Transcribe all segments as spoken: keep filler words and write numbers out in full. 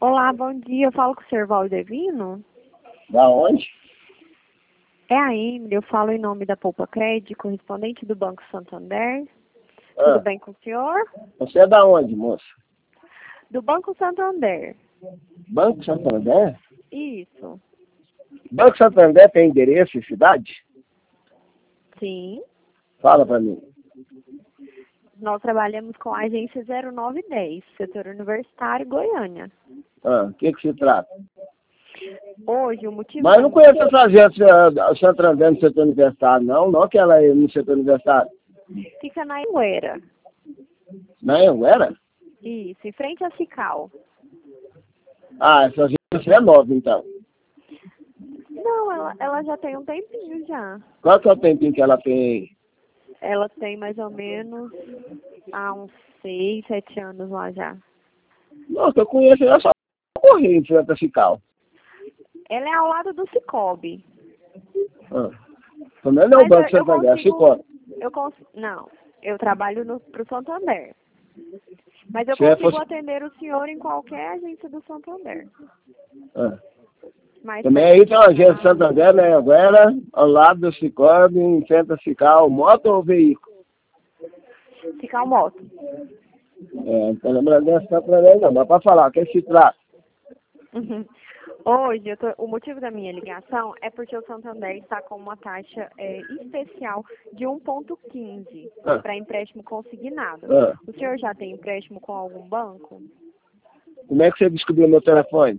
Olá, bom dia. Eu falo com o senhor Valdevino. Da onde? É a Emily, eu falo em nome da Poupa Crédito, correspondente do Banco Santander. Ah, Tudo bem com o senhor? você é da onde, moça? Do Banco Santander. Banco Santander? Isso. Banco Santander tem endereço em cidade? Sim. Fala pra mim. Nós trabalhamos com a agência zero nove dez, setor universitário, Goiânia. Ah, o que que se trata? Hoje, o motivo... Mas eu não conheço essa agência uh, Santander no setor universitário, não. Não que ela é no setor universitário. Fica na Iuera. Não, era? Isso, em frente à Cical. Ah, essa agência é nova, então. Não, ela, ela já tem um tempinho já. Qual que é o tempinho que ela tem? Ela tem mais ou menos há uns seis, sete anos lá já. Nossa, eu conheço essa corrente, Santa Cical. Ela é ao lado do Cicobi. Ah. Também não é o Mas Banco eu, eu Santander, é consigo... Cicobi. Eu cons... Não, eu trabalho no, pro Santander. Mas eu Se é consigo fosse- atender o senhor em qualquer agência do Santander. Ah. Mais Também perto aí de tem uma agência casa. Santander, né? Agora, ao lado do Cicobi, em Santa Cical, moto ou veículo? Cical Moto. É, não tô lembrando dessa Santander não, mas para falar, o que se trata? Uhum. Hoje, eu tô- o motivo da minha ligação é porque o Santander está com uma taxa é, especial de um ponto quinze Ah. para empréstimo consignado. Ah. O senhor já tem empréstimo com algum banco? Como é que você descobriu meu telefone?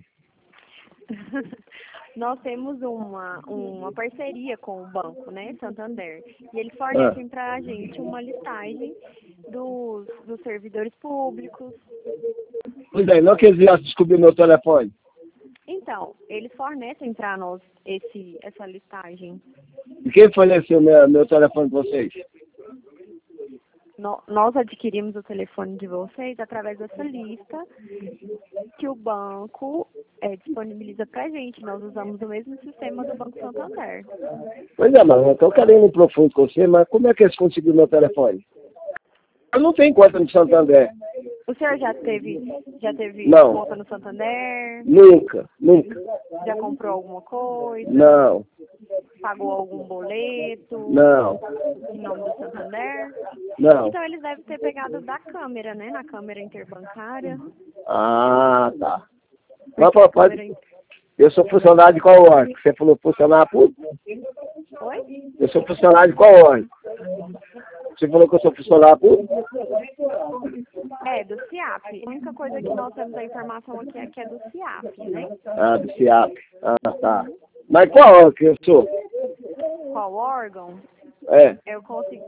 Nós temos uma, uma parceria com o banco, né, Santander, e eles fornecem para a gente uma listagem dos, dos servidores públicos. Pois é, não que eles já descobriu meu telefone. Então, eles fornecem para nós esse, essa listagem. E quem forneceu meu, meu telefone para vocês? No- nós adquirimos o telefone de vocês através dessa lista que o banco é, disponibiliza para a gente. Nós usamos o mesmo sistema do Banco Santander. Pois é, mas eu estou querendo ir profundo com você, mas como é que eles conseguiram meu telefone? Eu não tenho conta no Santander. O senhor já teve, já teve Não. conta no Santander? Nunca, nunca. Já comprou alguma coisa? Não, Pagou algum boleto? não, Em nome do Santander? não. Então eles devem ter pegado da câmera, né? Na câmera interbancária. Ah, tá. Mas, Porque a papai, câmera... in- eu sou funcionário de qual órgão? Você falou funcionário público? Oi? Eu sou funcionário de qual órgão? Você falou que eu sou funcionário público? É, do CIAP. A única coisa que nós temos a informação aqui é que é do CIAP, né? Ah, do CIAP. Ah, tá. Mas qual órgão que eu sou? Qual órgão? É, Eu consigo...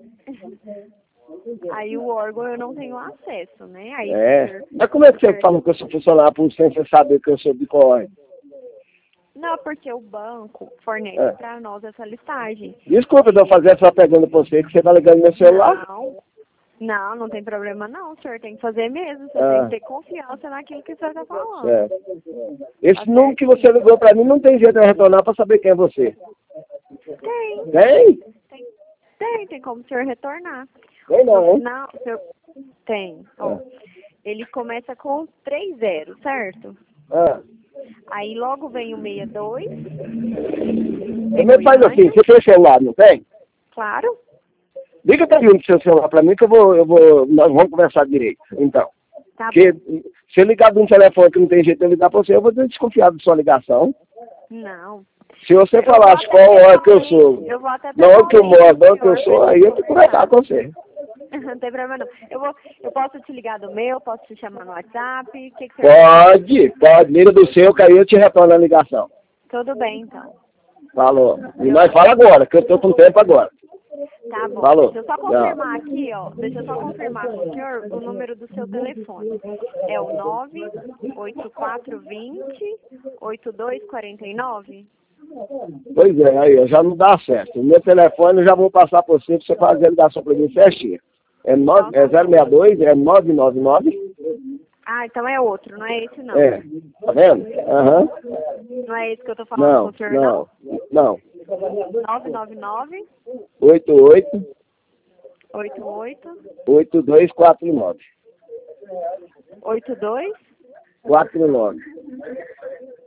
Aí o órgão eu não tenho acesso, né? Aí é. o senhor- Mas como é que o você senhor- fala que eu sou funcionário público sem você saber que eu sou de qual órgão? Não, porque o banco fornece É. para nós essa listagem. Desculpa eu fazer essa pergunta pra você, que você tá ligando no meu celular? Não, não, não tem problema não. O senhor tem que fazer mesmo. Você Ah. tem que ter confiança naquilo que o senhor está falando. É. Esse Tá número que certo? você ligou pra mim não tem jeito de eu retornar pra saber quem é você. Tem, Tem? tem, tem, tem como o senhor retornar. Tem não, No hein? final, o senhor... Tem. Ó, ele começa com três zero, certo? Ah. Aí logo vem o sessenta e dois. Também faz assim, você tem celular, não tem? Claro. Liga pra mim no seu celular pra mim que eu vou, eu vou, nós vamos conversar direito. Então, Tá porque bom. se eu ligar de um telefone que não tem jeito de eu ligar pra você, eu vou desconfiar da sua ligação. Não. Se você Eu falasse vou até qual hora que eu pessoalmente- sou, Eu vou até na hora que eu pessoalmente moro, na hora no que eu senhor sou, pra aí eu tenho que conversar com você. Não tem problema não. Eu, vou, eu posso te ligar do meu, posso te chamar no WhatsApp. O que, que você Pode, pode, liga do seu, que aí eu te retorno a ligação. Tudo bem, então. Falou. E nós fala agora, que eu tô com tempo agora. Tá bom. Falou. Deixa eu só confirmar aqui, ó. Deixa eu só confirmar com o senhor o número do seu telefone. É o nove oito quatro dois zero oito dois quatro nove? Pois é, aí, já não dá certo. O meu telefone eu já vou passar por você, pra você fazer a ligação pra mim certinho. É, nove, é zero seis dois, é nove nove nove. Ah, então é outro, não é esse não. É, tá vendo? Aham. Não é esse que eu tô falando Não, com o senhor, não? não, não. nove nove nove oito oito oito oito oito dois quatro nove. oito dois quatro nove.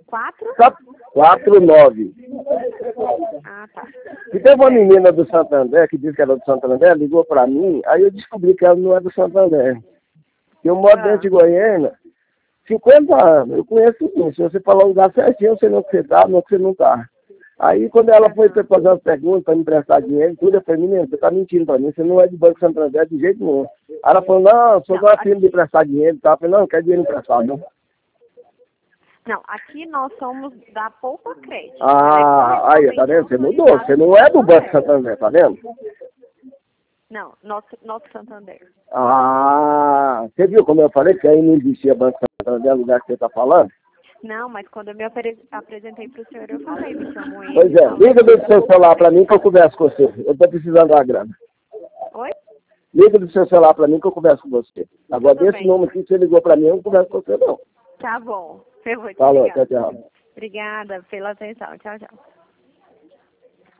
quatro? quatro nove. Ah, tá. E teve uma menina do Santander, que disse que era do Santander, ligou pra mim, aí eu descobri que ela não é do Santander. Eu moro Ah. dentro de Goiânia, cinquenta anos, eu conheço tudo. Se você falar o lugar certinho, eu sei não que você tá, não que você não tá. Aí quando ela foi fazer umas perguntas para me emprestar dinheiro, tudo, eu falei, menina, você tá mentindo pra mim, você não é de Banco Santander de jeito nenhum. Aí ela falou, não, sou da firma de emprestar dinheiro e tal. Eu falei, não, não quero dinheiro emprestado, não. Não, aqui nós somos da Poupa Crédito. Ah, aí, tá vendo? Você mudou, você não é do Banco Santander, tá vendo? Não, nosso, nosso Santander. Ah, você viu como eu falei que aí não existia Banco Santander, lugar que você tá falando? Não, mas quando eu me apre apresentei para o senhor, eu falei, me chamou ele. Pois é, liga do seu celular pra mim que eu converso com você. Eu tô precisando da grana. Oi? Liga do seu celular pra mim que eu converso com você. Agora, Tudo desse bem. número aqui que você ligou pra mim, eu não converso com você, não. Tá bom, eu vou te Falou, ligar. tchau, tchau. Obrigada pela atenção. Tchau, tchau.